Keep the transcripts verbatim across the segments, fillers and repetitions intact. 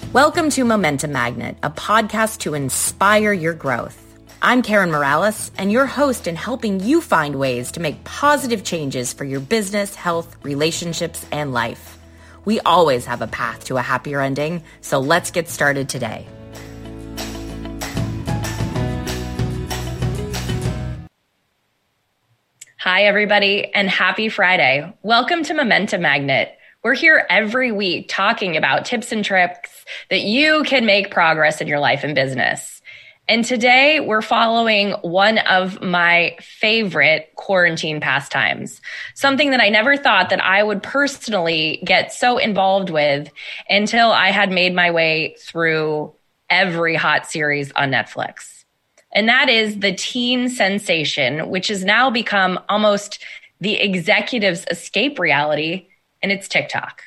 Welcome to Momentum Magnet, a podcast to inspire your growth. I'm Karen Morales, and your host in helping you find ways to make positive changes for your business, health, relationships, and life. We always have a path to a happier ending, so let's get started today. Hi, everybody, and happy Friday. Welcome to Momentum Magnet. We're here every week talking about tips and tricks that you can make progress in your life and business. And today we're following one of my favorite quarantine pastimes, something that I never thought that I would personally get so involved with until I had made my way through every hot series on Netflix. And that is the teen sensation, which has now become almost the executive's escape reality, and it's TikTok.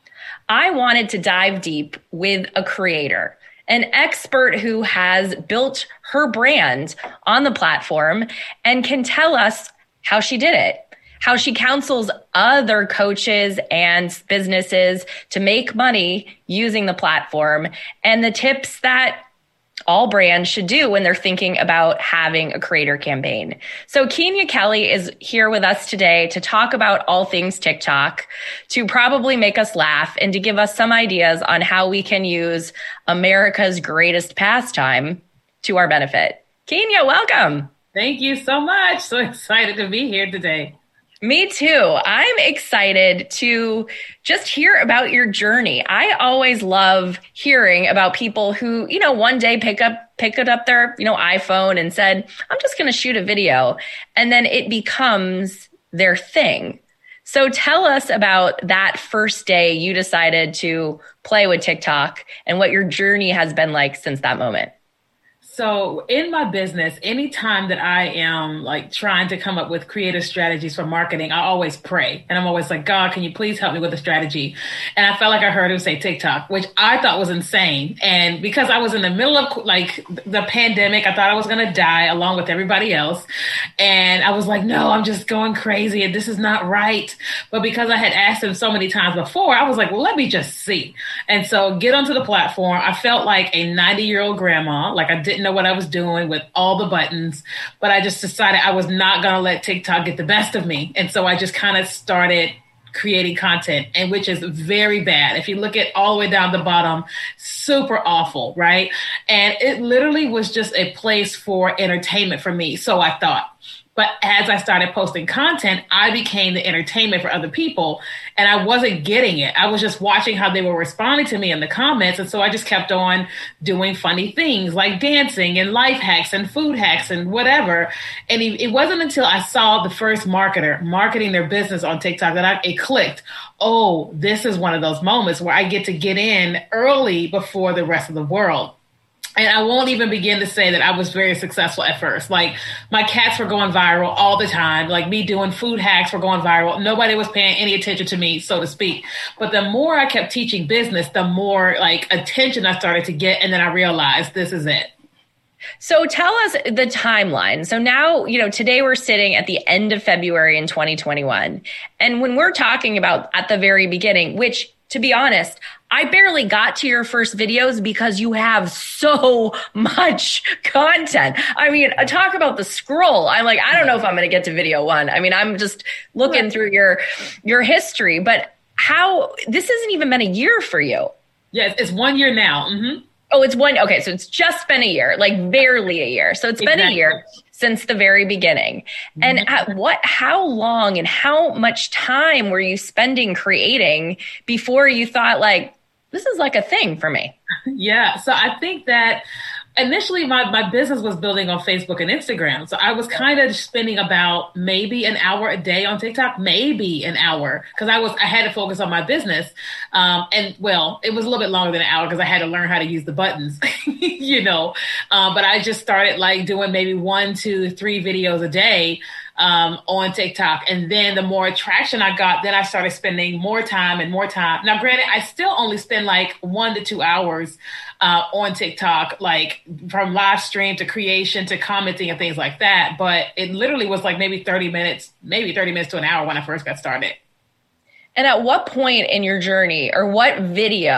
I wanted to dive deep with a creator, an expert who has built her brand on the platform and can tell us how she did it, how she counsels other coaches and businesses to make money using the platform, and the tips that all brands should do when they're thinking about having a creator campaign. So Kenya Kelly is here with us today to talk about all things TikTok, to probably make us laugh and to give us some ideas on how we can use America's greatest pastime to our benefit. Kenya, welcome. Thank you so much. So excited to be here today. Me too. I'm excited to just hear about your journey. I always love hearing about people who, you know, one day pick up, pick it up their, you know, iPhone and said, I'm just going to shoot a video. And then it becomes their thing. So tell us about that first day you decided to play with TikTok and what your journey has been like since that moment. So in my business, anytime that I am like trying to come up with creative strategies for marketing, I always pray. And I'm always like, God, can you please help me with a strategy? And I felt like I heard him say TikTok, which I thought was insane. And because I was in the middle of like the pandemic, I thought I was going to die along with everybody else. And I was like, no, I'm just going crazy and this is not right. But because I had asked him so many times before, I was like, well, let me just see. And so get onto the platform. I felt like a ninety year old grandma, like I didn't know what I was doing with all the buttons, but I just decided I was not going to let TikTok get the best of me. And so I just kind of started creating content, and which is very bad. If you look at all the way down the bottom, super awful, right? And it literally was just a place for entertainment for me. So I thought. But as I started posting content, I became the entertainment for other people, and I wasn't getting it. I was just watching how they were responding to me in the comments. And so I just kept on doing funny things like dancing and life hacks and food hacks and whatever. And it wasn't until I saw the first marketer marketing their business on TikTok that I, it clicked. Oh, this is one of those moments where I get to get in early before the rest of the world. And I won't even begin to say that I was very successful at first. Like my cats were going viral all the time. Like me doing food hacks were going viral. Nobody was paying any attention to me, so to speak. But the more I kept teaching business, the more like attention I started to get. And then I realized this is it. So tell us the timeline. So now, you know, today we're sitting at the end of February in twenty twenty-one. And when we're talking about at the very beginning, which to be honest, I barely got to your first videos because you have so much content. I mean, talk about the scroll. I'm like, I don't know if I'm going to get to video one. I mean, I'm just looking right through your, your history, but how, this hasn't even been a year for you. Yes, it's one year now. Mm-hmm. Oh, it's one. Okay. So it's just been a year, like barely a year. So it's exactly. been a year since the very beginning. And mm-hmm. at what, how long and how much time were you spending creating before you thought like, this is like a thing for me? Yeah. So I think that initially my, my business was building on Facebook and Instagram. So I was kind of spending about maybe an hour a day on TikTok, maybe an hour, because I was I had to focus on my business. Um, and well, it was a little bit longer than an hour because I had to learn how to use the buttons, you know. Um, but I just started like doing maybe one, two, three videos a day um, on TikTok. And then the more traction I got, then I started spending more time and more time. Now, granted, I still only spend like one to two hours uh, on TikTok, like from live stream to creation to commenting and things like that. But it literally was like maybe thirty minutes, maybe thirty minutes to an hour when I first got started. And at what point in your journey or what video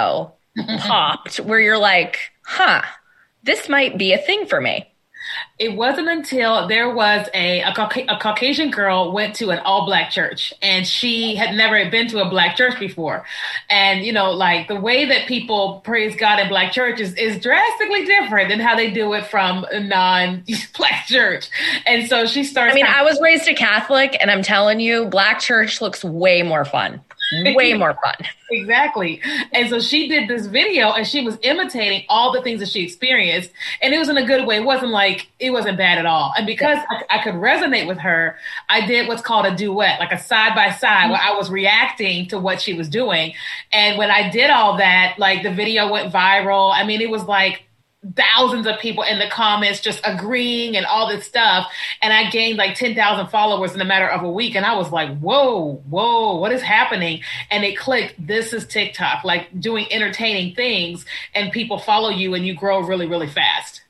popped where you're like, huh, this might be a thing for me? It wasn't until there was a, a, a Caucasian girl went to an all black church, and she had never been to a black church before. And, you know, like the way that people praise God in black churches is drastically different than how they do it from a non black church. And so she starts. I mean, I was raised a Catholic, and I'm telling you, black church looks way more fun. Way more fun. Exactly. And so she did this video, and she was imitating all the things that she experienced. And it was in a good way. It wasn't like, it wasn't bad at all. And because I, I could resonate with her, I did what's called a duet, like a side by side, where I was reacting to what she was doing. And when I did all that, like the video went viral. I mean, it was like thousands of people in the comments just agreeing and all this stuff. And I gained like ten thousand followers in a matter of a week. And I was like, whoa, whoa, what is happening? And it clicked. This is TikTok, like doing entertaining things, and people follow you and you grow really, really fast.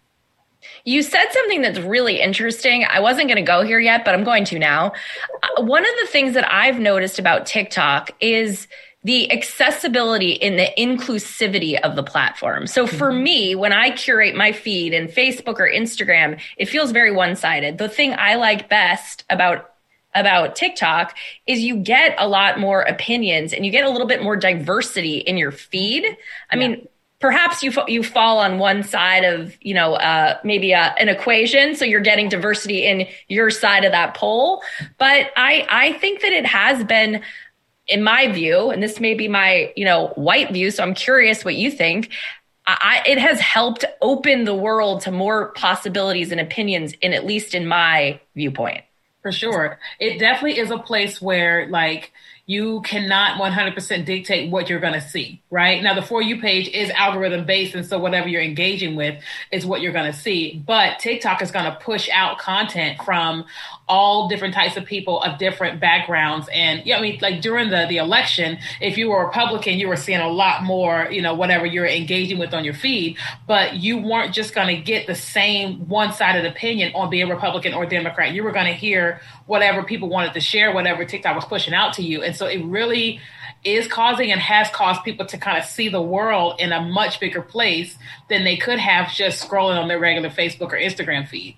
You said something that's really interesting. I wasn't going to go here yet, but I'm going to now. One of the things that I've noticed about TikTok is the accessibility and the inclusivity of the platform. So for mm-hmm. me, when I curate my feed in Facebook or Instagram, it feels very one-sided. The thing I like best about about TikTok is you get a lot more opinions and you get a little bit more diversity in your feed. I yeah. mean, perhaps you you fall on one side of, you know, uh, maybe a, an equation. So you're getting diversity in your side of that pole. But I, I think that it has been, in my view, and this may be my, you know, white view, so I'm curious what you think, I, it has helped open the world to more possibilities and opinions, in at least in my viewpoint. For sure. It definitely is a place where, like, you cannot one hundred percent dictate what you're going to see, right? Now, the For You page is algorithm based. And so whatever you're engaging with is what you're going to see. But TikTok is going to push out content from all different types of people of different backgrounds. And yeah, I mean, like during the, the election, if you were a Republican, you were seeing a lot more, you know, whatever you're engaging with on your feed, but you weren't just going to get the same one-sided opinion on being Republican or Democrat. You were going to hear whatever people wanted to share, whatever TikTok was pushing out to you. And so it really is causing and has caused people to kind of see the world in a much bigger place than they could have just scrolling on their regular Facebook or Instagram feed.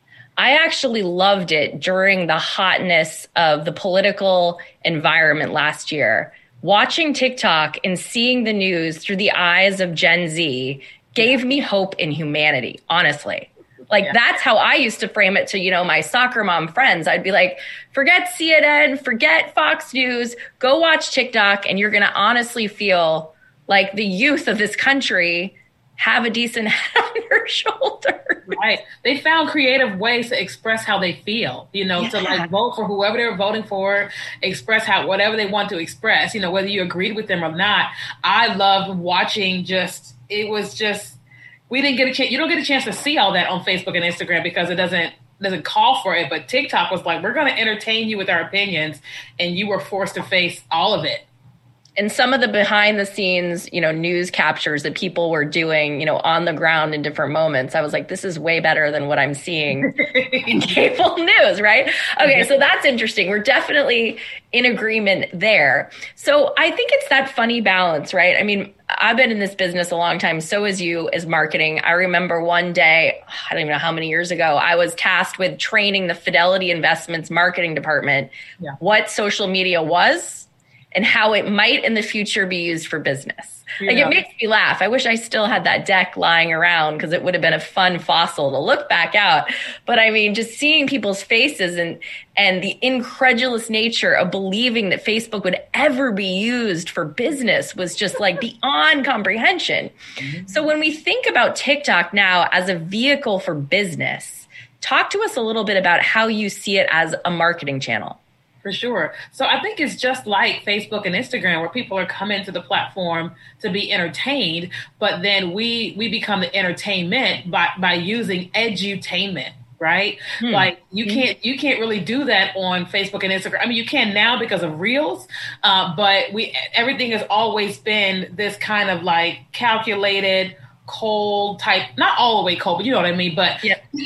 I actually loved it during the hotness of the political environment last year. Watching TikTok and seeing the news through the eyes of Gen Z gave me hope in humanity, honestly. Like, yeah. That's how I used to frame it to, you know, my soccer mom friends. I'd be like, forget C N N, forget Fox News, go watch TikTok, and you're going to honestly feel like the youth of this country have a decent head on their shoulder. Right. They found creative ways to express how they feel, you know, yeah. to like vote for whoever they're voting for, express how whatever they want to express, you know, whether you agreed with them or not. I loved watching just, it was just, we didn't get a chance, you don't get a chance to see all that on Facebook and Instagram because it doesn't, doesn't call for it. But TikTok was like, we're going to entertain you with our opinions, and you were forced to face all of it. And some of the behind the scenes, you know, news captures that people were doing, you know, on the ground in different moments, I was like, this is way better than what I'm seeing in cable news, right? Okay, so that's interesting. We're definitely in agreement there. So I think it's that funny balance, right? I mean, I've been in this business a long time. So is you, as marketing. I remember one day, I don't even know how many years ago, I was tasked with training the Fidelity Investments marketing department yeah. what social media was and how it might in the future be used for business. Yeah. Like, it makes me laugh. I wish I still had that deck lying around because it would have been a fun fossil to look back out. But I mean, just seeing people's faces and and the incredulous nature of believing that Facebook would ever be used for business was just like beyond comprehension. Mm-hmm. So when we think about TikTok now as a vehicle for business, talk to us a little bit about how you see it as a marketing channel. For sure. So I think it's just like Facebook and Instagram, where people are coming to the platform to be entertained, but then we we become the entertainment by, by using edutainment, right? Hmm. Like you can't you can't really do that on Facebook and Instagram. I mean, you can now because of Reels, uh, but we everything has always been this kind of like calculated, cold type, not all the way cold, but you know what I mean? But yeah.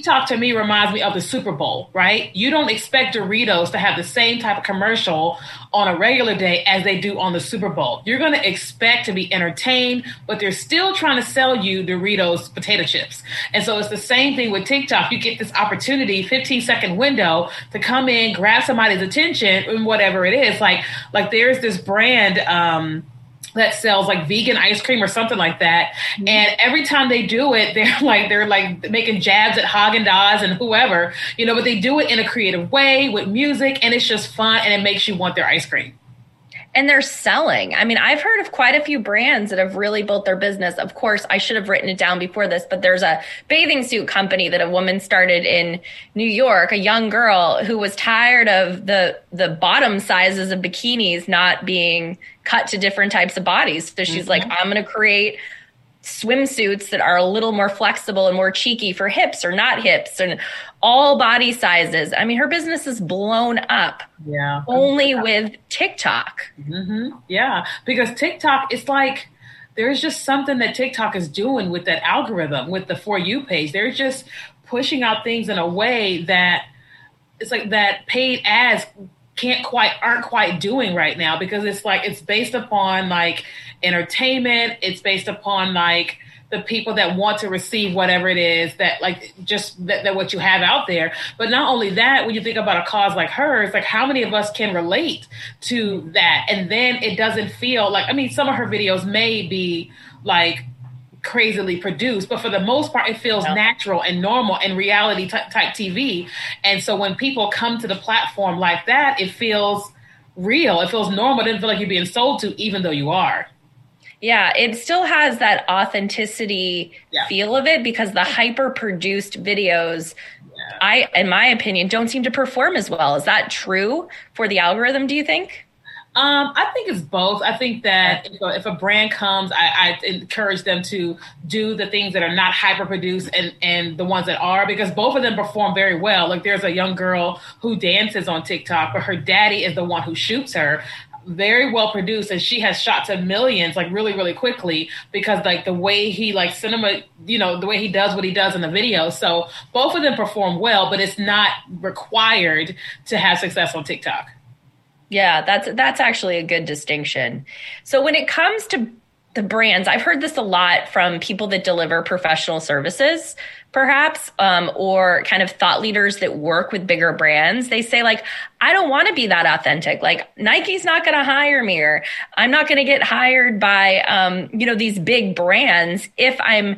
TikTok to me reminds me of the Super Bowl, right? You don't expect Doritos to have the same type of commercial on a regular day as they do on the Super Bowl. You're going to expect to be entertained, but they're still trying to sell you Doritos potato chips. And so it's the same thing with TikTok. You get this opportunity, fifteen second window to come in, grab somebody's attention and whatever it is. Like, like there's this brand, um, that sells like vegan ice cream or something like that. Mm-hmm. And every time they do it, they're like, they're like making jabs at Haagen-Dazs and whoever, you know, but they do it in a creative way with music, and it's just fun, and it makes you want their ice cream. And they're selling. I mean, I've heard of quite a few brands that have really built their business. Of course, I should have written it down before this, but there's a bathing suit company that a woman started in New York, a young girl who was tired of the the bottom sizes of bikinis not being cut to different types of bodies. So she's mm-hmm. like, I'm going to create swimsuits that are a little more flexible and more cheeky for hips or not hips and all body sizes. I mean, her business is blown up. Yeah. Only yeah. with TikTok. Mm-hmm. Yeah. Because TikTok, it's like, there's just something that TikTok is doing with that algorithm, with the For You page. They're just pushing out things in a way that it's like that paid ads can't quite, aren't quite doing right now, because it's like, it's based upon like entertainment. It's based upon like the people that want to receive whatever it is that like just that, that what you have out there. But not only that, when you think about a cause like hers, like how many of us can relate to that? And then it doesn't feel like, I mean, some of her videos may be like crazily produced, but for the most part, it feels yeah. natural and normal and reality type, type T V. And so when people come to the platform like that, it feels real. It feels normal. It doesn't feel like you're being sold to, even though you are. Yeah, it still has that authenticity yeah. feel of it, because the hyper produced videos, yeah. I, in my opinion, don't seem to perform as well. Is that true for the algorithm, do you think? Um, I think it's both. I think that if a, if a brand comes, I, I encourage them to do the things that are not hyper produced and, and the ones that are, because both of them perform very well. Like there's a young girl who dances on TikTok, but her daddy is the one who shoots her. Very well produced, and she has shot to millions like really really quickly, because like the way he like cinema, you know, the way he does what he does in the video. So both of them perform well, but it's not required to have success on TikTok. Yeah, that's that's actually a good distinction. So when it comes to the brands, I've heard this a lot from people that deliver professional services, perhaps, um, or kind of thought leaders that work with bigger brands. They say, like, I don't want to be that authentic. Like, Nike's not going to hire me, or I'm not going to get hired by, um, you know, these big brands if I'm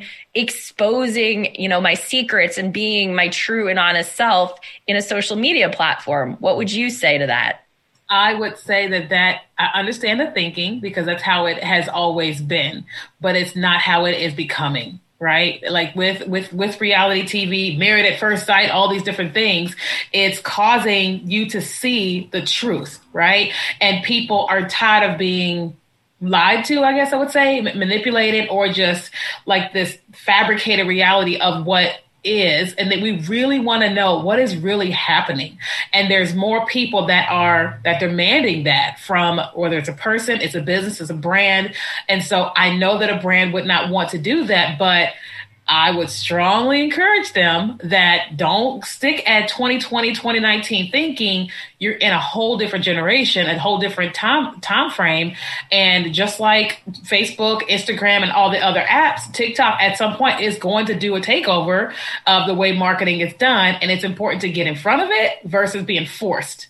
exposing, you know, my secrets and being my true and honest self in a social media platform. What would you say to that? I would say that that I understand the thinking, because that's how it has always been, but it's not how it is becoming, right? Like with, with, with reality T V, Married at First Sight, all these different things, it's causing you to see the truth, right? And people are tired of being lied to, I guess I would say, manipulated, or just like this fabricated reality of what is, and that we really want to know what is really happening. And there's more people that are that demanding that from, whether it's a person, it's a business, it's a brand. And so I know that a brand would not want to do that, but I would strongly encourage them that don't stick at twenty twenty, twenty nineteen thinking. You're in a whole different generation, a whole different time time frame. And just like Facebook, Instagram, and all the other apps, TikTok at some point is going to do a takeover of the way marketing is done. And it's important to get in front of it versus being forced.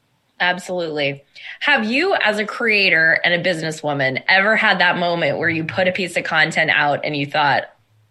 Absolutely. Have you, as a creator and a businesswoman, ever had that moment where you put a piece of content out and you thought,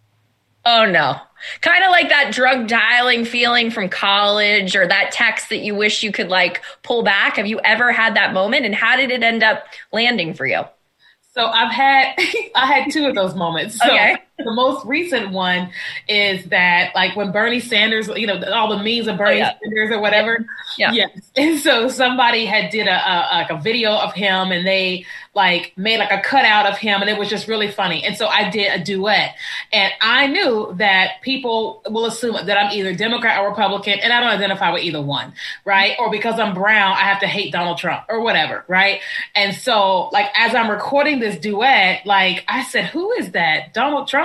oh no, kind of like that drug dialing feeling from college, or that text that you wish you could like pull back? Have you ever had that moment, and how did it end up landing for you? So I've had, I had two of those moments. So okay. The most recent one is that, like, when Bernie Sanders, you know, all the memes of Bernie oh, yeah. Sanders or whatever. Yeah. Yes. And so somebody had did a, a like a video of him, and they like made like a cutout of him, and it was just really funny. And so I did a duet, and I knew that people will assume that I'm either Democrat or Republican, and I don't identify with either one, right? Or because I'm brown, I have to hate Donald Trump or whatever, right? And so, like, as I'm recording this duet, like, I said, who is that? Donald Trump?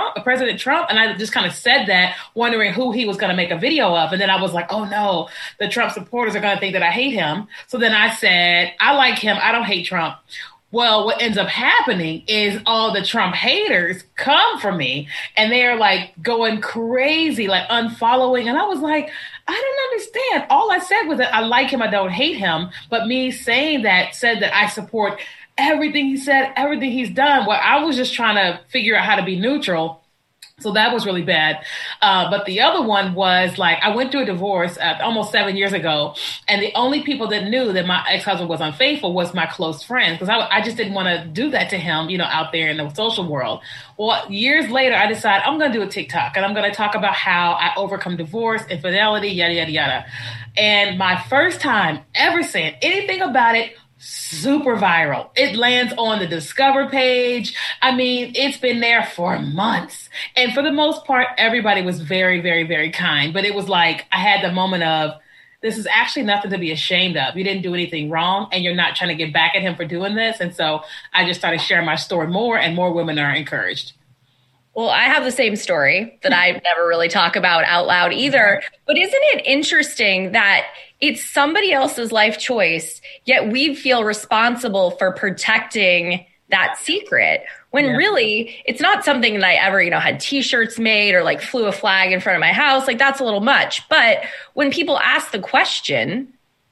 Trump, President Trump? And I just kind of said that, wondering who he was going to make a video of. And then I was like, oh no, the Trump supporters are going to think that I hate him. So then I said, I like him. I don't hate Trump. Well, what ends up happening is all the Trump haters come for me and they're like going crazy, like unfollowing. And I was like, I don't understand. All I said was that I like him. I don't hate him. But me saying that said that I support everything he said, everything he's done. Well, I was just trying to figure out how to be neutral. So that was really bad. Uh, but the other one was like, I went through a divorce uh, almost seven years ago. And the only people that knew that my ex-husband was unfaithful was my close friends. Because I, I just didn't want to do that to him, you know, out there in the social world. Well, years later, I decided I'm going to do a TikTok. And I'm going to talk about how I overcome divorce, infidelity, yada, yada, yada. And my first time ever saying anything about it, super viral. It lands on the Discover page. I mean, it's been there for months. And for the most part, everybody was very, very, very kind. But it was like, I had the moment of, this is actually nothing to be ashamed of. You didn't do anything wrong and you're not trying to get back at him for doing this. And so I just started sharing my story more and more women are encouraged. Well, I have the same story that I never really talk about out loud either. But isn't it interesting that it's somebody else's life choice, yet we feel responsible for protecting that secret when yeah. really it's not something that I ever, you know, had t-shirts made or like flew a flag in front of my house. Like that's a little much. But when people ask the question,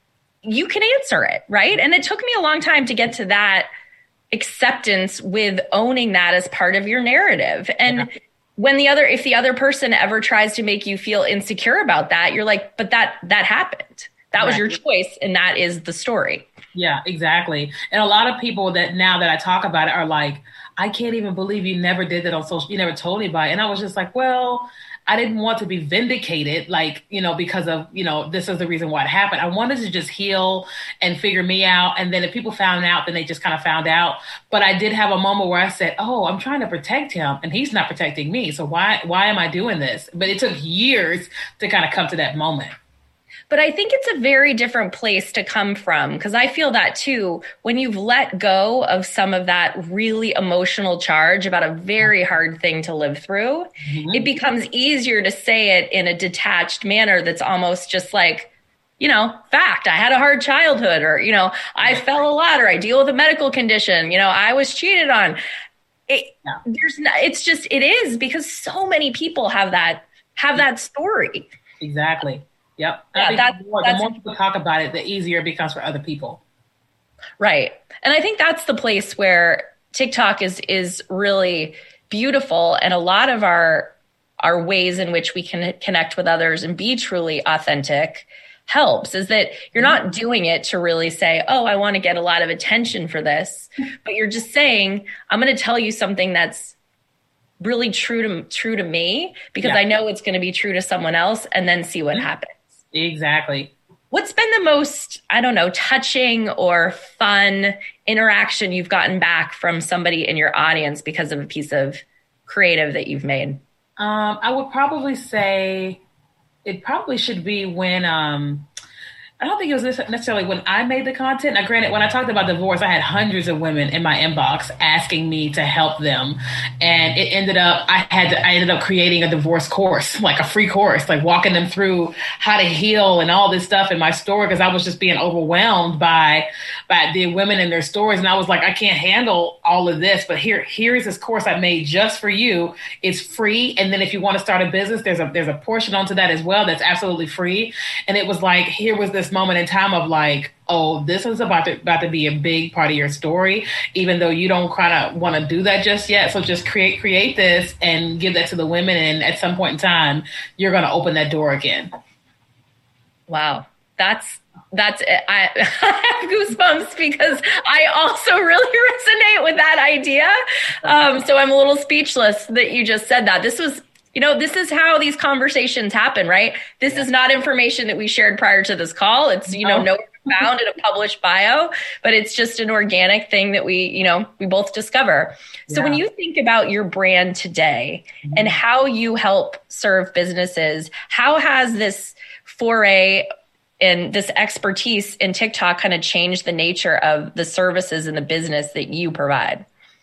you can answer it, right? And it took me a long time to get to that acceptance with owning that as part of your narrative. And yeah. when the other, if the other person ever tries to make you feel insecure about that, you're like, but that, that happened. That right. was your choice. And that is the story. Yeah, exactly. And a lot of people that now that I talk about it are like, I can't even believe you never did that on social, you never told anybody. And I was just like, well, I didn't want to be vindicated, like, you know, because of, you know, this is the reason why it happened. I wanted to just heal and figure me out. And then if people found out, then they just kind of found out. But I did have a moment where I said, oh, I'm trying to protect him and he's not protecting me. So why, why am I doing this? But it took years to kind of come to that moment. But I think it's a very different place to come from, because I feel that too, when you've let go of some of that really emotional charge about a very hard thing to live through, mm-hmm. it becomes easier to say it in a detached manner that's almost just like, you know, fact, I had a hard childhood, or, you know, I fell a lot, or I deal with a medical condition, you know, I was cheated on. It, yeah. There's not, it's just, it is because so many people have that, have that story. Exactly. Yep. Yeah, I think that, the more, the more people talk about it, the easier it becomes for other people. Right. And I think that's the place where TikTok is is really beautiful. And a lot of our our ways in which we can connect with others and be truly authentic helps is that you're not doing it to really say, oh, I want to get a lot of attention for this. But you're just saying, I'm going to tell you something that's really true to true to me, because yeah. I know it's going to be true to someone else, and then see what happens. Exactly. What's been the most, I don't know, touching or fun interaction you've gotten back from somebody in your audience because of a piece of creative that you've made? Um, I would probably say it probably should be when, um, I don't think it was necessarily when I made the content. Now, granted, when I talked about divorce, I had hundreds of women in my inbox asking me to help them. And it ended up, I had to, I ended up creating a divorce course, like a free course, like walking them through how to heal and all this stuff in my story, because I was just being overwhelmed by, by the women and their stories. And I was like, I can't handle all of this, but here, here's this course I made just for you. It's free. And then if you want to start a business, there's a, there's a portion onto that as well that's absolutely free. And it was like, here was this moment in time of like, oh, this is about to about to be a big part of your story, even though you don't kind of want to do that just yet. So just create create this and give that to the women, and at some point in time, you're going to open that door again. Wow, that's that's it. I, I have goosebumps because I also really resonate with that idea. Um, so I'm a little speechless that you just said that. This was. You know, this is how these conversations happen, right? This yeah. is not information that we shared prior to this call. It's, you know, nowhere found in a published bio, but it's just an organic thing that we, you know, we both discover. So yeah. when you think about your brand today mm-hmm. and how you help serve businesses, how has this foray and this expertise in TikTok kind of changed the nature of the services and the business that you provide?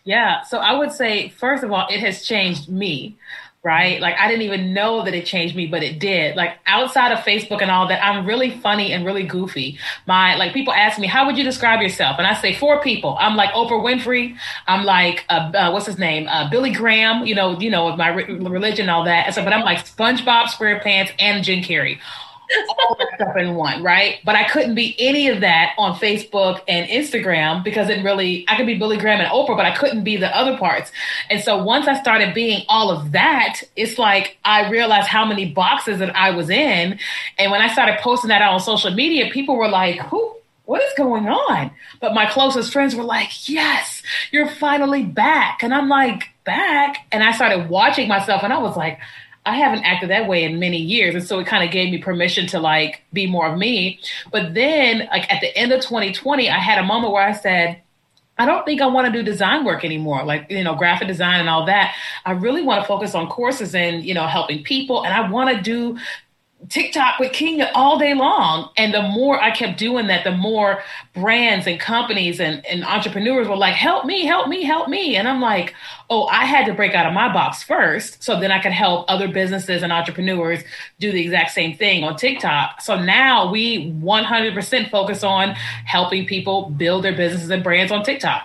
Yeah. So I would say, first of all, it has changed me, right? Like I didn't even know that it changed me, but it did. Like outside of Facebook and all that, I'm really funny and really goofy. My, like people ask me, how would you describe yourself? And I say four people. I'm like Oprah Winfrey. I'm like, uh, uh, what's his name? Uh, Billy Graham, you know, you know, with my re- religion and all that. And so, but I'm like SpongeBob SquarePants and Jim Carrey. All that stuff in one, right? But I couldn't be any of that on Facebook and Instagram because it really, I could be Billy Graham and Oprah, but I couldn't be the other parts. And so once I started being all of that, it's like I realized how many boxes that I was in. And when I started posting that out on social media, people were like, who? What is going on? But my closest friends were like, yes, you're finally back. And I'm like, back? And I started watching myself and I was like, I haven't acted that way in many years. And so it kind of gave me permission to like be more of me. But then like at the end of twenty twenty, I had a moment where I said, I don't think I want to do design work anymore, like, you know, graphic design and all that. I really want to focus on courses and, you know, helping people. And I want to do TikTok with Kenya all day long. And the more I kept doing that, the more brands and companies and, and entrepreneurs were like, help me, help me, help me. And I'm like, oh, I had to break out of my box first so then I could help other businesses and entrepreneurs do the exact same thing on TikTok. So now we one hundred percent focus on helping people build their businesses and brands on TikTok.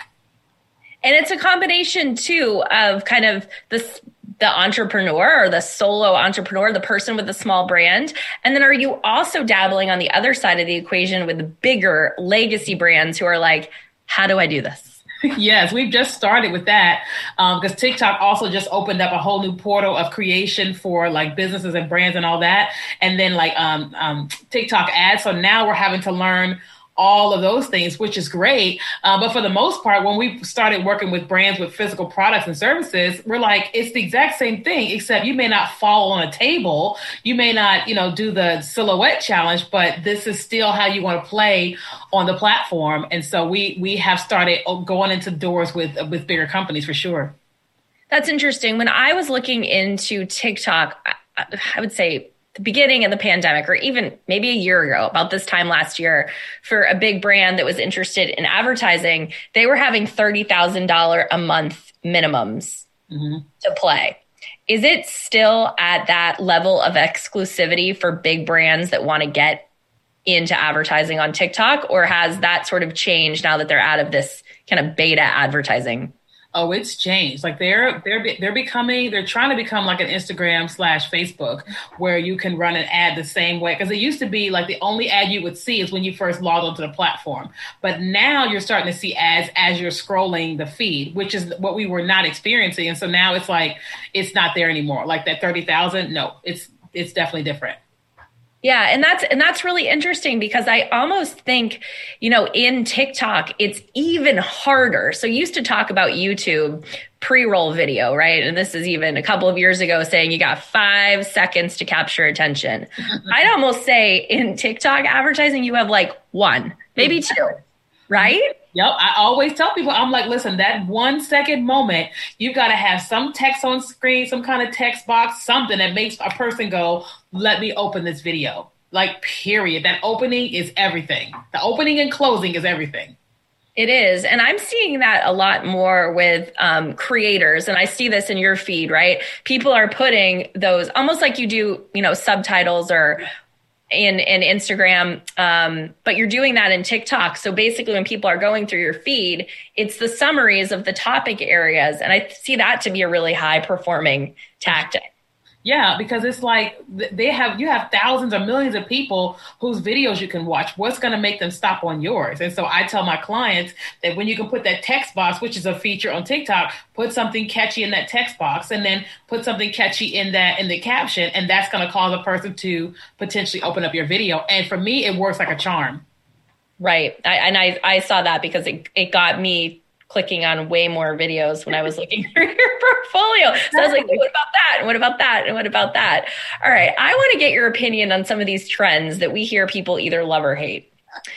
And it's a combination too of kind of this, the entrepreneur or the solo entrepreneur, the person with a small brand. And then are you also dabbling on the other side of the equation with the bigger legacy brands who are like, how do I do this? Yes, we've just started with that um, because TikTok also just opened up a whole new portal of creation for like businesses and brands and all that. And then like um, um, TikTok ads. So now we're having to learn all of those things, which is great. Uh, but for the most part, when we started working with brands with physical products and services, we're like, it's the exact same thing, except you may not fall on a table. You may not, you know, do the silhouette challenge, but this is still how you want to play on the platform. And so we we have started going into doors with with bigger companies for sure. That's interesting. When I was looking into TikTok, I, I would say the beginning of the pandemic, or even maybe a year ago, about this time last year, for a big brand that was interested in advertising, they were having thirty thousand dollars a month minimums mm-hmm. to play. Is it still at that level of exclusivity for big brands that want to get into advertising on TikTok, or has that sort of changed now that they're out of this kind of beta advertising? Oh, it's changed. Like they're they're they're becoming they're trying to become like an Instagram slash Facebook where you can run an ad the same way. Because it used to be like the only ad you would see is when you first logged onto the platform. But now you're starting to see ads as you're scrolling the feed, which is what we were not experiencing. And so now it's like it's not there anymore. Like that thirty thousand. No, it's it's definitely different. Yeah. And that's, and that's really interesting because I almost think, you know, in TikTok, it's even harder. So you used to talk about YouTube pre-roll video, right? And this is even a couple of years ago saying you got five seconds to capture attention. I'd almost say in TikTok advertising, you have like one, maybe two, right? Yep. I always tell people, I'm like, listen, that one second moment, you've got to have some text on screen, some kind of text box, something that makes a person go, let me open this video. Like, period. That opening is everything. The opening and closing is everything. It is. And I'm seeing that a lot more with um, creators. And I see this in your feed, right? People are putting those almost like you do, you know, subtitles or in, in Instagram. Um, but you're doing that in TikTok. So basically when people are going through your feed, it's the summaries of the topic areas. And I see that to be a really high performing tactic. Yeah, because it's like they have, you have thousands or millions of people whose videos you can watch. What's going to make them stop on yours? And so I tell my clients that when you can put that text box, which is a feature on TikTok, put something catchy in that text box and then put something catchy in that, in the caption. And that's going to cause a person to potentially open up your video. And for me, it works like a charm. Right. I, and I, I saw that because it, it got me clicking on way more videos when I was looking through your portfolio. So I was like, what about that? And what about that? And what about that? All right. I want to get your opinion on some of these trends that we hear people either love or hate.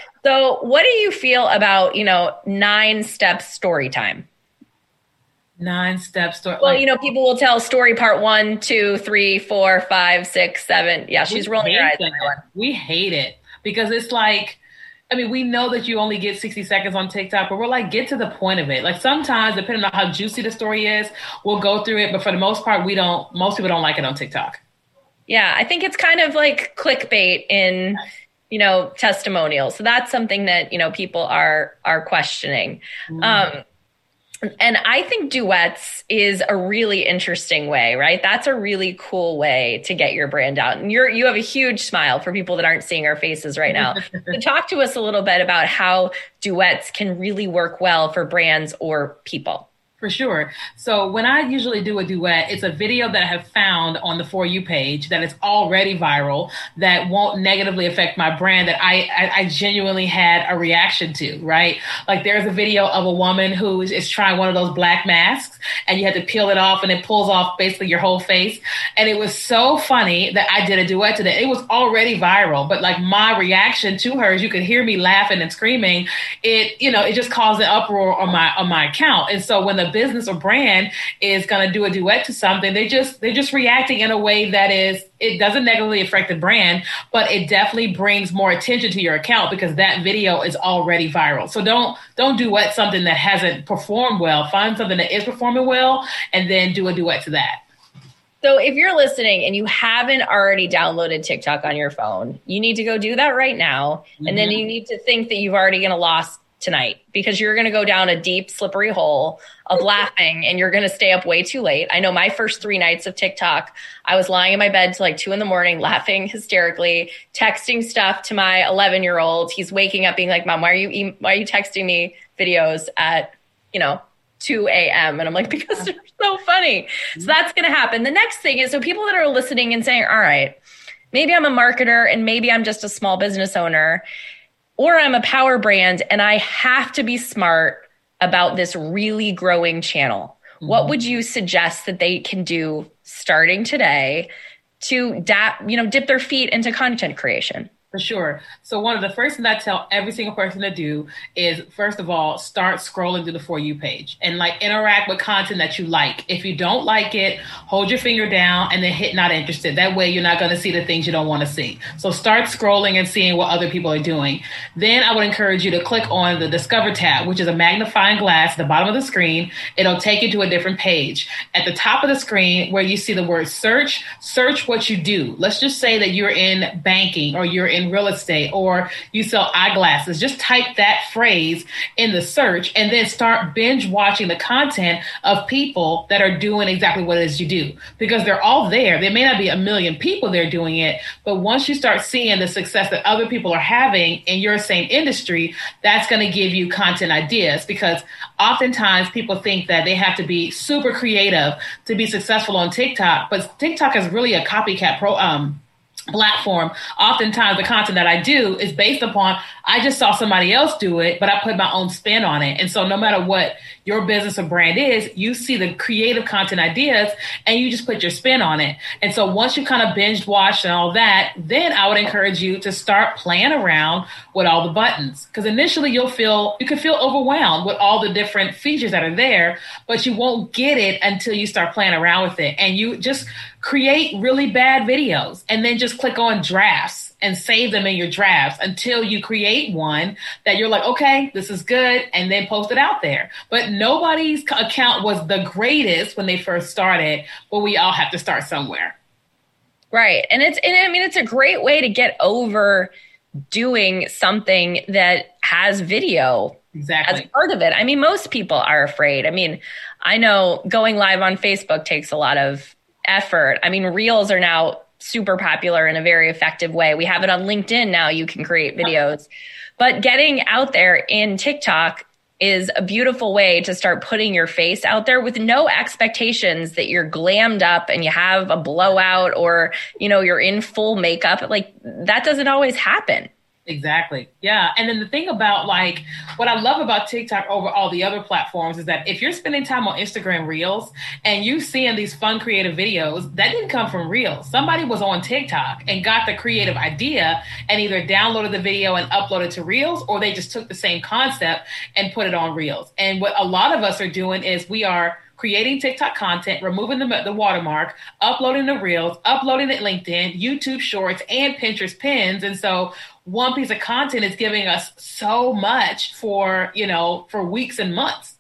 So what do you feel about, you know, nine step story time? Nine step story. Well, you know, people will tell story part one, two, three, four, five, six, seven. Yeah, she's rolling her eyes. We hate it because it's like, I mean, we know that you only get sixty seconds on TikTok, but we're like, get to the point of it. Like sometimes, depending on how juicy the story is, we'll go through it. But for the most part, we don't, most people don't like it on TikTok. Yeah, I think it's kind of like clickbait in, you know, testimonials. So that's something that, you know, people are are questioning. Mm. Um, and I think duets is a really interesting way, right? That's a really cool way to get your brand out. And you're you have a huge smile for people that aren't seeing our faces right now. So talk to us a little bit about how duets can really work well for brands or people. For sure. So when I usually do a duet, it's a video that I have found on the For You page that is already viral, that won't negatively affect my brand, that I, I, I genuinely had a reaction to, right? Like there's a video of a woman who is, is trying one of those black masks and you have to peel it off and it pulls off basically your whole face. And it was so funny that I did a duet to that. It was already viral, but like my reaction to her, you could hear me laughing and screaming. It, you know, it just caused an uproar on my, on my account. And so when the business or brand is going to do a duet to something, they just they're just reacting in a way that is, it doesn't negatively affect the brand, but it definitely brings more attention to your account because that video is already viral. So don't don't duet something that hasn't performed well. Find something that is performing well and then do a duet to that. So if you're listening and you haven't already downloaded TikTok on your phone, you need to go do that right now. Mm-hmm. And then you need to think that you've already going to lost tonight because you're going to go down a deep, slippery hole of laughing and you're going to stay up way too late. I know my first three nights of TikTok, I was lying in my bed till like two in the morning, laughing hysterically, texting stuff to my eleven year old. He's waking up being like, Mom, why are you, why are you texting me videos at, you know, two a.m. And I'm like, because they're so funny. So that's going to happen. The next thing is, so people that are listening and saying, all right, maybe I'm a marketer and maybe I'm just a small business owner, or I'm a power brand and I have to be smart about this really growing channel. Mm-hmm. What would you suggest that they can do starting today to dap, you know, dip their feet into content creation? For sure. So one of the first things I tell every single person to do is, first of all, start scrolling through the For You page and like interact with content that you like. If you don't like it, hold your finger down and then hit not interested. That way you're not going to see the things you don't want to see. So start scrolling and seeing what other people are doing. Then I would encourage you to click on the Discover tab, which is a magnifying glass at the bottom of the screen. It'll take you to a different page. At the top of the screen where you see the word search, search what you do. Let's just say that you're in banking or you're in real estate or you sell eyeglasses. Just type that phrase in the search and then start binge watching the content of people that are doing exactly what it is you do, because they're all there. There may not be a million people there doing it, but once you start seeing the success that other people are having in your same industry, that's going to give you content ideas, because oftentimes people think that they have to be super creative to be successful on TikTok, but TikTok is really a copycat pro um platform. Oftentimes the content that I do is based upon, I just saw somebody else do it, but I put my own spin on it. And so no matter what your business or brand is, you see the creative content ideas and you just put your spin on it. And so once you kind of binge watch and all that, then I would encourage you to start playing around with all the buttons. Because initially you'll feel, you can feel overwhelmed with all the different features that are there, but you won't get it until you start playing around with it. And you just create really bad videos and then just click on drafts and save them in your drafts until you create one that you're like, okay, this is good, and then post it out there. But nobody's account was the greatest when they first started, but we all have to start somewhere. Right. And it's, and I mean, it's a great way to get over doing something that has video exactly as part of it. I mean, most people are afraid. I mean, I know going live on Facebook takes a lot of effort. I mean, Reels are now super popular in a very effective way. We have it on LinkedIn now. You can create videos, but getting out there in TikTok is a beautiful way to start putting your face out there with no expectations that you're glammed up and you have a blowout or, you know, you're in full makeup. Like that doesn't always happen. Exactly. Yeah. And then the thing about like what I love about TikTok over all the other platforms is that if you're spending time on Instagram Reels and you seeing these fun creative videos, that didn't come from Reels. Somebody was on TikTok and got the creative idea and either downloaded the video and uploaded to Reels, or they just took the same concept and put it on Reels. And what a lot of us are doing is we are creating TikTok content, removing the, the watermark, uploading the Reels, uploading it LinkedIn, YouTube Shorts, and Pinterest Pins. And so one piece of content is giving us so much for, you know, for weeks and months.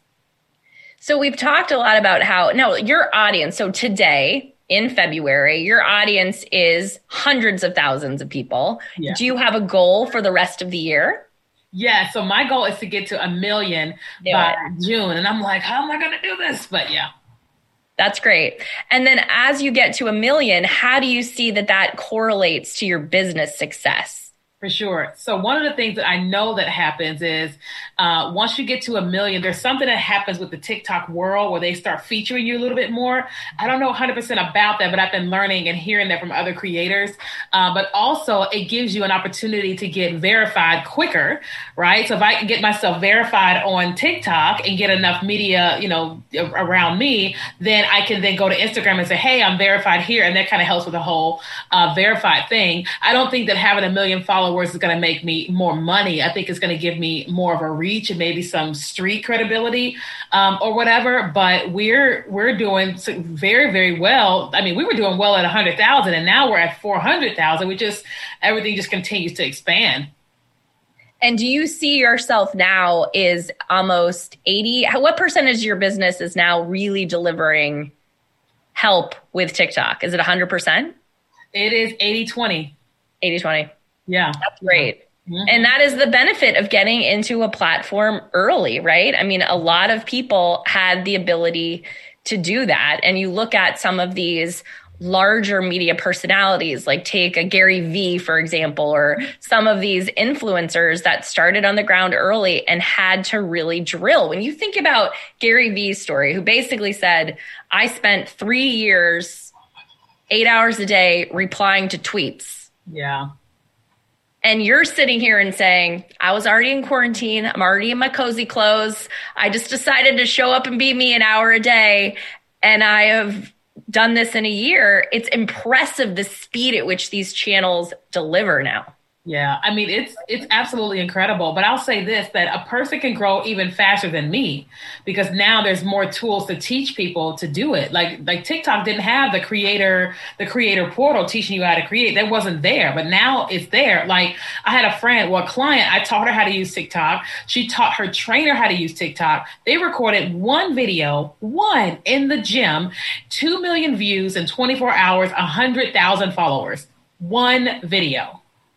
So we've talked a lot about how, now your audience, so today in February, your audience is hundreds of thousands of people. Yeah. Do you have a goal for the rest of the year? Yeah. So my goal is to get to a million do by it. June. And I'm like, how am I going to do this? But yeah. That's great. And then as you get to a million, how do you see that that correlates to your business success? For sure. So one of the things that I know that happens is uh, once you get to a million, there's something that happens with the TikTok world where they start featuring you a little bit more. I don't know one hundred percent about that, but I've been learning and hearing that from other creators. Uh, but also it gives you an opportunity to get verified quicker, right? So if I can get myself verified on TikTok and get enough media, you know, around me, then I can then go to Instagram and say, hey, I'm verified here. And that kind of helps with the whole uh, verified thing. I don't think that having a million followers is going to make me more money. I think it's going to give me more of a reach and maybe some street credibility um, or whatever. But we're we're doing very, very well. I mean, we were doing well at one hundred thousand and now we're at four hundred thousand. We just, everything just continues to expand. And do you see yourself now is almost eighty? What percentage of your business is now really delivering help with TikTok? Is it one hundred percent? It is eighty twenty. eighty twenty. Yeah. That's great. Mm-hmm. And that is the benefit of getting into a platform early, right? I mean, a lot of people had the ability to do that. And you look at some of these larger media personalities, like take a Gary Vee, for example, or some of these influencers that started on the ground early and had to really drill. When you think about Gary Vee's story, who basically said, I spent three years, eight hours a day replying to tweets. Yeah. And you're sitting here and saying, I was already in quarantine. I'm already in my cozy clothes. I just decided to show up and be me an hour a day. And I have done this in a year. It's impressive the speed at which these channels deliver now. Yeah, I mean, it's it's absolutely incredible. But I'll say this, that a person can grow even faster than me because now there's more tools to teach people to do it. Like like TikTok didn't have the creator, the creator portal teaching you how to create. That wasn't there, but now it's there. Like I had a friend, well, a client, I taught her how to use TikTok. She taught her trainer how to use TikTok. They recorded one video, one in the gym, two million views in twenty-four hours, one hundred thousand followers. One video.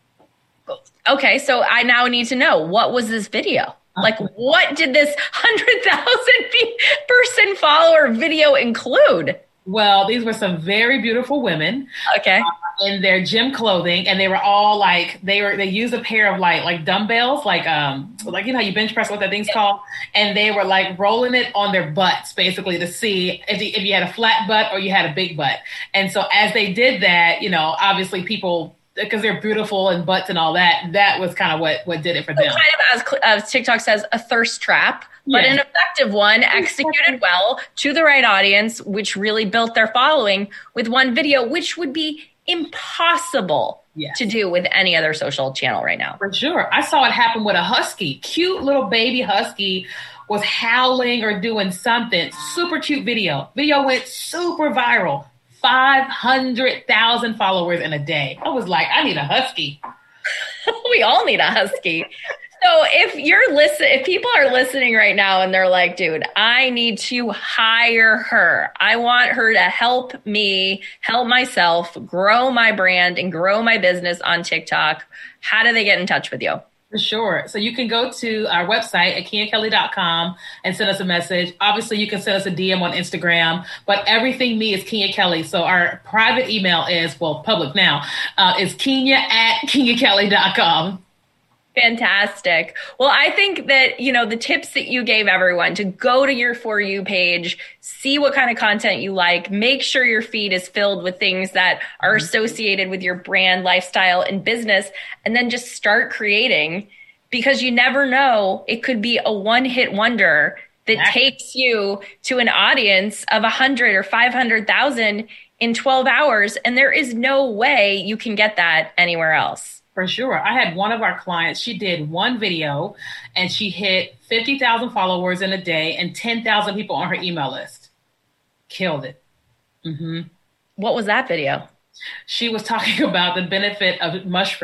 Okay, so I now need to know, what was this video? Like, what did this one hundred thousand person follower video include? Well, these were some very beautiful women. Okay. Uh, in their gym clothing, and they were all like, they were, they used a pair of like, like dumbbells, like, um, like, you know how you bench press, what that thing's yeah. called? And they were like rolling it on their butts, basically, to see if you, if you had a flat butt or you had a big butt. And so as they did that, you know, obviously people, because they're beautiful and butts and all that, that was kind of what, what did it for them. So kind of as, as TikTok says, a thirst trap, but yeah. an effective one, executed well to the right audience, which really built their following with one video, which would be impossible yes. to do with any other social channel right now. For sure. I saw it happen with a husky, cute little baby husky was howling or doing something. Super cute video. Video went super viral. five hundred thousand followers in a day. I was like, I need a husky. We all need a husky. So if you're listen, if people are listening right now and they're like, dude, I need to hire her. I want her to help me, help myself, grow my brand and grow my business on TikTok. How do they get in touch with you? For sure. So you can go to our website at kenya kelly dot com and send us a message. Obviously, you can send us a D M on Instagram, but everything me is Kenya Kelly. So our private email is, well, public now, uh, is Kenya at kenya kelly dot com. Fantastic. Well, I think that, you know, the tips that you gave everyone to go to your For You page, see what kind of content you like, make sure your feed is filled with things that are associated with your brand, lifestyle, and business, and then just start creating, because you never know, it could be a one-hit wonder that yeah. takes you to an audience of one hundred or five hundred thousand in twelve hours, and there is no way you can get that anywhere else. For sure. I had one of our clients, she did one video and she hit fifty thousand followers in a day and ten thousand people on her email list. Killed it. Mm-hmm. What was that video? She was talking about the benefit of mushrooms.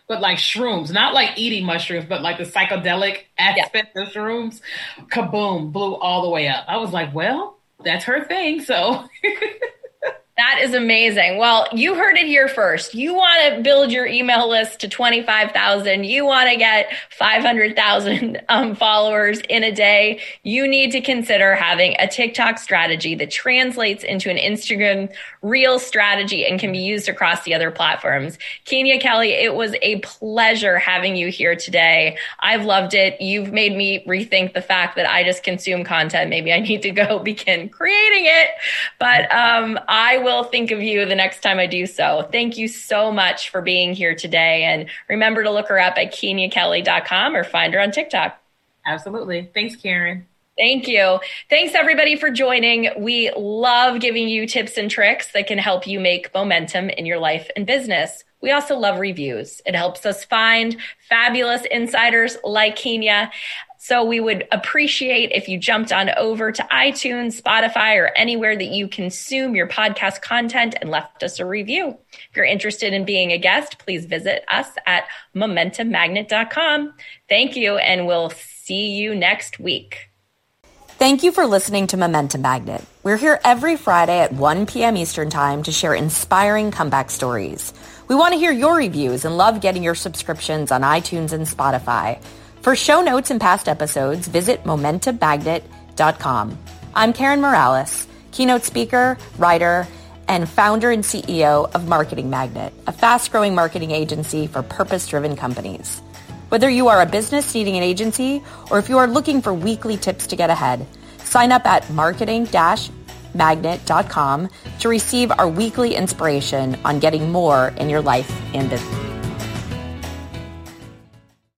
but like shrooms, not like eating mushrooms, but like the psychedelic aspect yeah. of shrooms. Kaboom, blew all the way up. I was like, well, that's her thing. So that is amazing. Well, you heard it here first. You want to build your email list to twenty-five thousand. You want to get five hundred thousand um, followers in a day. You need to consider having a TikTok strategy that translates into an Instagram Reel strategy and can be used across the other platforms. Kenya Kelly, it was a pleasure having you here today. I've loved it. You've made me rethink the fact that I just consume content. Maybe I need to go begin creating it. But um, I will think of you the next time I do so. Thank you so much for being here today. And remember to look her up at kenya kelly dot com or find her on TikTok. Absolutely. Thanks, Karen. Thank you. Thanks, everybody, for joining. We love giving you tips and tricks that can help you make momentum in your life and business. We also love reviews. It helps us find fabulous insiders like Kenya. So we would appreciate if you jumped on over to iTunes, Spotify, or anywhere that you consume your podcast content and left us a review. If you're interested in being a guest, please visit us at momentum magnet dot com. Thank you, and we'll see you next week. Thank you for listening to Momentum Magnet. We're here every Friday at one p.m. Eastern Time to share inspiring comeback stories. We want to hear your reviews and love getting your subscriptions on iTunes and Spotify. For show notes and past episodes, visit momentum magnet dot com. I'm Karen Morales, keynote speaker, writer, and founder and C E O of Marketing Magnet, a fast-growing marketing agency for purpose-driven companies. Whether you are a business needing an agency or if you are looking for weekly tips to get ahead, sign up at marketing dash magnet dot com to receive our weekly inspiration on getting more in your life and business.